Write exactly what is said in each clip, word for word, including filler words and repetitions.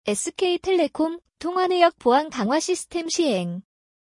에스케이텔레콤 통화내역 보안 강화 시스템 시행.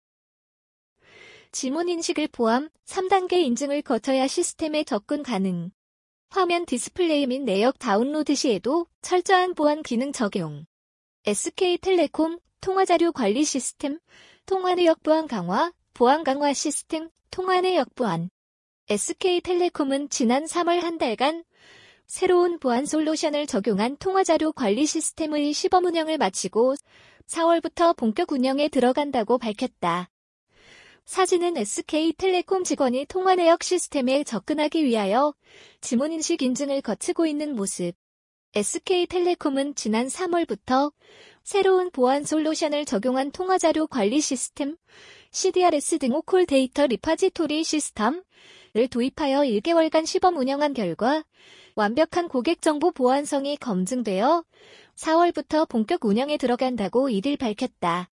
지문 인식을 포함 삼 단계 인증을 거쳐야 시스템에 접근 가능. 화면 디스플레이 및 내역 다운로드 시에도 철저한 보안 기능 적용. 에스케이텔레콤 통화자료 관리 시스템, 통화내역 보안 강화, 보안 강화 시스템, 통화내역 보안. 에스케이텔레콤은 지난 삼월 한 달간 새로운 보안 솔루션을 적용한 통화자료 관리 시스템의 시범 운영을 마치고 사월부터 본격 운영에 들어간다고 밝혔다. 사진은 에스케이텔레콤 직원이 통화내역 시스템에 접근하기 위하여 지문인식 인증을 거치고 있는 모습. 에스케이텔레콤은 지난 삼월부터 새로운 보안 솔루션을 적용한 통화자료 관리 시스템, 씨디알에스 등 콜 데이터 리파지토리 시스템을 도입하여 일 개월간 시범 운영한 결과 완벽한 고객 정보 보안성이 검증되어 사월부터 본격 운영에 들어간다고 이를 밝혔다.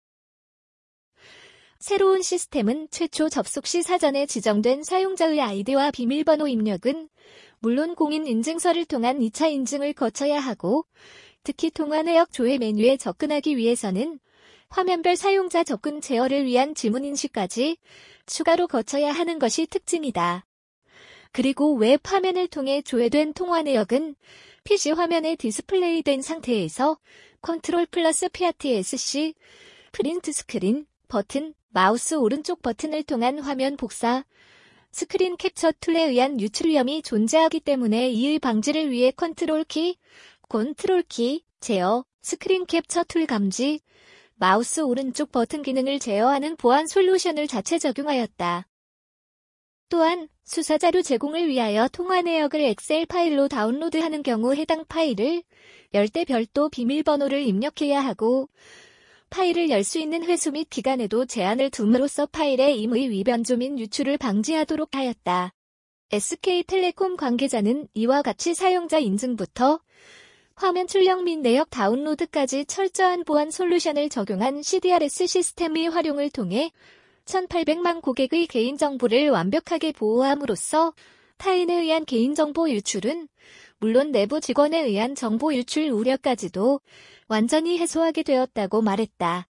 새로운 시스템은 최초 접속 시 사전에 지정된 사용자의 아이디와 비밀번호 입력은 물론 공인인증서를 통한 이 차 인증을 거쳐야 하고, 특히 통화내역 조회 메뉴에 접근하기 위해서는 화면별 사용자 접근 제어를 위한 지문인식까지 추가로 거쳐야 하는 것이 특징이다. 그리고 웹 화면을 통해 조회된 통화내역은 피씨 화면에 디스플레이된 상태에서 컨트롤 플러스 피알티에스씨, 프린트 스크린 버튼, 마우스 오른쪽 버튼을 통한 화면 복사, 스크린 캡처 툴에 의한 유출 위험이 존재하기 때문에 이의 방지를 위해 컨트롤 키, 컨트롤 키, 제어, 스크린 캡처 툴 감지, 마우스 오른쪽 버튼 기능을 제어하는 보안 솔루션을 자체 적용하였다. 또한 수사자료 제공을 위하여 통화내역을 엑셀 파일로 다운로드하는 경우 해당 파일을 열 때 별도 비밀번호를 입력해야 하고, 파일을 열 수 있는 횟수 및 기간에도 제한을 둠으로써 파일의 임의 위변조 및 유출을 방지하도록 하였다. 에스케이텔레콤 관계자는 이와 같이 사용자 인증부터 화면 출력 및 내역 다운로드까지 철저한 보안 솔루션을 적용한 씨디알에스 시스템의 활용을 통해 천팔백만 고객의 개인정보를 완벽하게 보호함으로써 타인에 의한 개인정보 유출은 물론 내부 직원에 의한 정보 유출 우려까지도 완전히 해소하게 되었다고 말했다.